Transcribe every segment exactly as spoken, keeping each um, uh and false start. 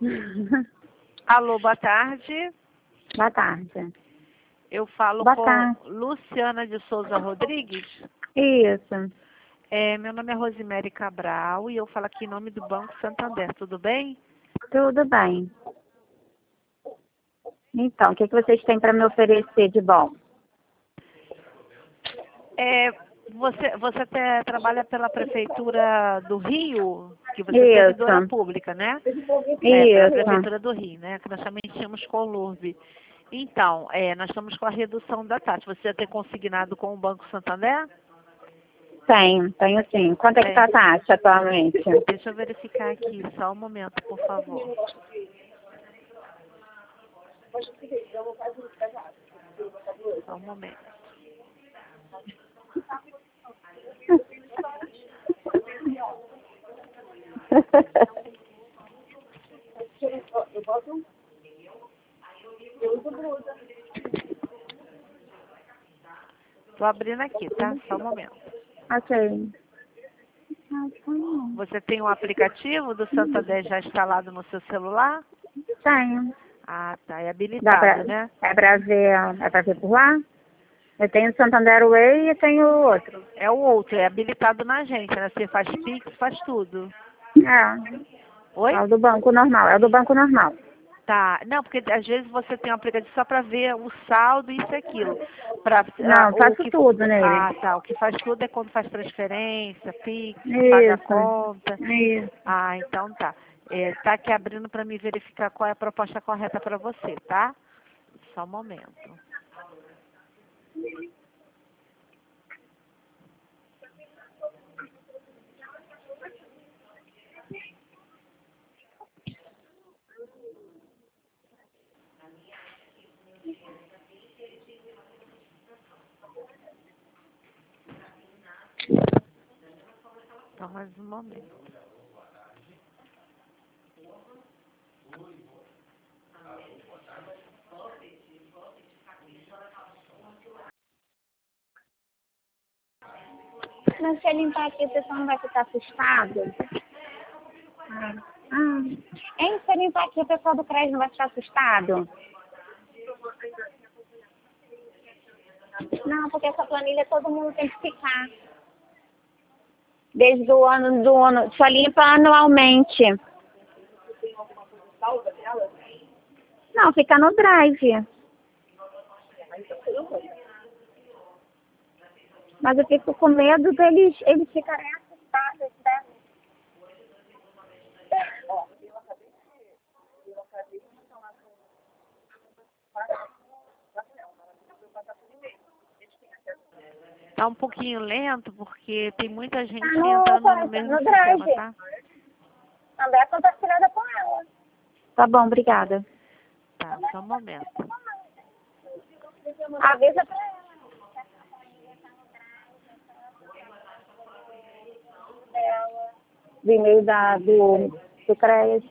Alô, boa tarde. Boa tarde. Eu falo Boa com tarde. Luciana de Souza Rodrigues. Isso. É, meu nome é Rosemary Cabral e eu falo aqui em nome do Banco Santander, tudo bem? Tudo bem. Então, o que, que vocês têm para me oferecer de bom? É, você você até trabalha pela Prefeitura do Rio, que você é servidora Isso. pública, né? É, pela Isso. Prefeitura do Rio, né? Que nós também tínhamos Colurb. Então, é, nós estamos com a redução da taxa. Você já tem consignado com o Banco Santander? Tenho, tenho sim. Quanto é que está a taxa atualmente? Deixa eu verificar aqui, só um momento, por favor. Só um momento. Estou abrindo aqui, tá? Só um momento. Ok. Você tem um aplicativo do Santander já instalado no seu celular? Tenho. Ah, tá. É Dá habilitado, pra, né? é para ver, é para ver por lá? Eu tenho o Santander Way e tenho o outro. É o outro, é habilitado na gente, né? Você faz Pix, faz tudo. É. Oi? É o do banco normal. É o do banco normal. Tá. Não, porque às vezes você tem um aplicativo só para ver o saldo, isso e aquilo. Pra, ah, Não, o faço que, tudo nele. ah, tá. O que faz tudo é quando faz transferência, Pix, paga a Isso. conta. Isso. Ah, então tá. É, tá aqui abrindo para me verificar qual é a proposta correta para você, tá? Só um momento. Só mais um momento. Mas se eu limpar aqui, o pessoal não vai ficar assustado? Ah. Ah. Hein, se eu limpar aqui, o pessoal do crédito não vai ficar assustado? Não, porque essa planilha todo mundo tem que ficar. Desde o ano do ano. Só limpa anualmente. Não, fica no drive. Mas eu fico com medo deles eles ficarem assustados, né? Tá um pouquinho lento porque tem muita gente Tá no, entrando no mesmo no sistema, drive. tá? Também é compartilhada com ela. Tá bom, obrigada. Tá, só um momento. Avisa pra ela. Do e-mail da, do, do crédito.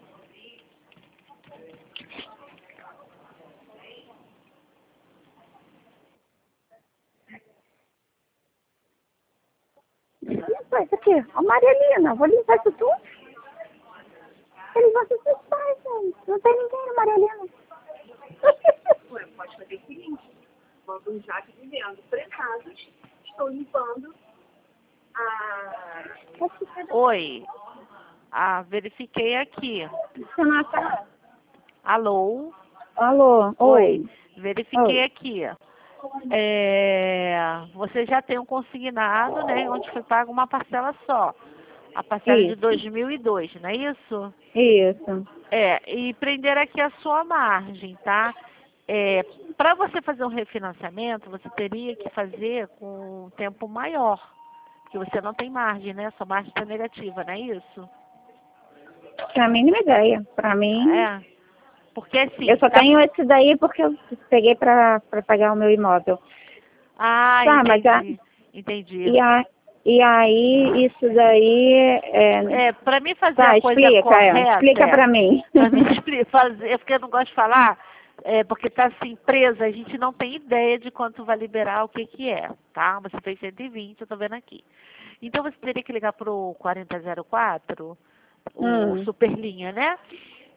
Limpa isso aqui. Ó, Marielina, vou limpar isso tudo. Eles vão se assustar, gente. Não tem ninguém no Marielina. Ué, pode fazer o seguinte, manda um jato dizendo, prezados, estou limpando a... Oi. Ah, verifiquei aqui. Sonata. Alô? Alô, Oi. oi. Verifiquei Oi. aqui. É, você já tem um consignado, né? Onde foi pago uma parcela só. A parcela de Isso, dois mil e dois, não é isso? isso. É, e prender aqui a sua margem, tá? É, para você fazer um refinanciamento, você teria que fazer com um tempo maior, porque você não tem margem, né? Sua margem está negativa, não é isso? Pra mim, não é ideia. Pra mim, É, porque assim... eu só tá... tenho esse daí porque eu peguei pra, pra pagar o meu imóvel. Ah, Tá, mas a, entendi, entendi. e, a, e aí, isso daí, é, É, para mim fazer tá, a coisa explica, é, correta, explica é, pra mim. para mim expli- fazer, é porque eu não gosto de falar, é, porque tá assim, presa, a gente não tem ideia de quanto vai liberar, o que que é, tá? Você fez cento e vinte, eu tô vendo aqui. Então você teria que ligar pro quarenta zero quatro, o hum, Superlinha, né?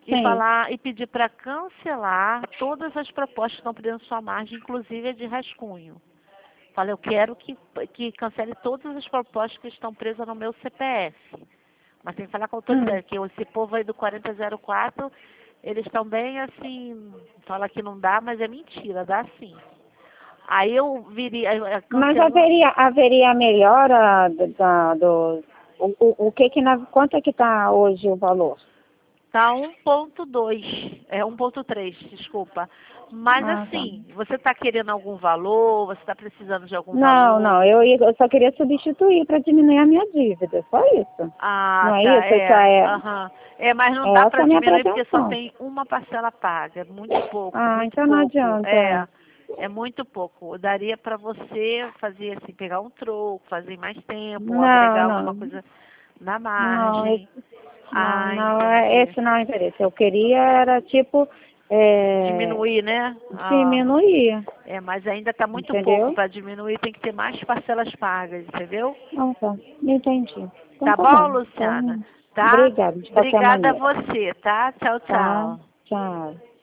e Sim. falar e pedir para cancelar todas as propostas que estão prendendo sua margem, inclusive a de rascunho. Fala, eu quero que, que cancele todas as propostas que estão presas no meu C P F. Mas tem que falar com a autoridade, Hum. que esse povo aí do quarenta zero quatro, eles estão bem assim, fala que não dá, mas é mentira, dá sim. Aí eu viria, eh, Mas cancelou, haveria, haveria melhora da, da- do... O, o, o que que na, quanto é que está hoje o valor? tá um ponto dois, é um ponto três, desculpa. Mas Ah, tá. assim, você está querendo algum valor, você está precisando de algum Não, valor? não, eu, ia- eu só queria substituir para diminuir a minha dívida, só isso. Ah, Não é tá, isso? Só é. é, Aham. É, mas não é dá essa para a minha diminuir porque só pretensão. tem uma parcela paga. É muito pouco, Ah, muito então não pouco. É, adianta. é muito pouco. Daria para você fazer assim, pegar um troco, fazer mais tempo, ou Não, agregar alguma não, coisa na não, margem. esse, não, Ah, não, é, entendi. esse não é o interesse. Eu queria era tipo é, Diminuir, né? Ah, diminuir, é, mas ainda está muito pouco entendeu? para diminuir, tem que ter mais parcelas pagas, entendeu? Não, tá, entendi. Então Tá tá bom, bom. Luciana? Então, Tá? obrigada de qualquer Obrigada a maneira. você, tá? Tchau, Tá, tchau. tchau.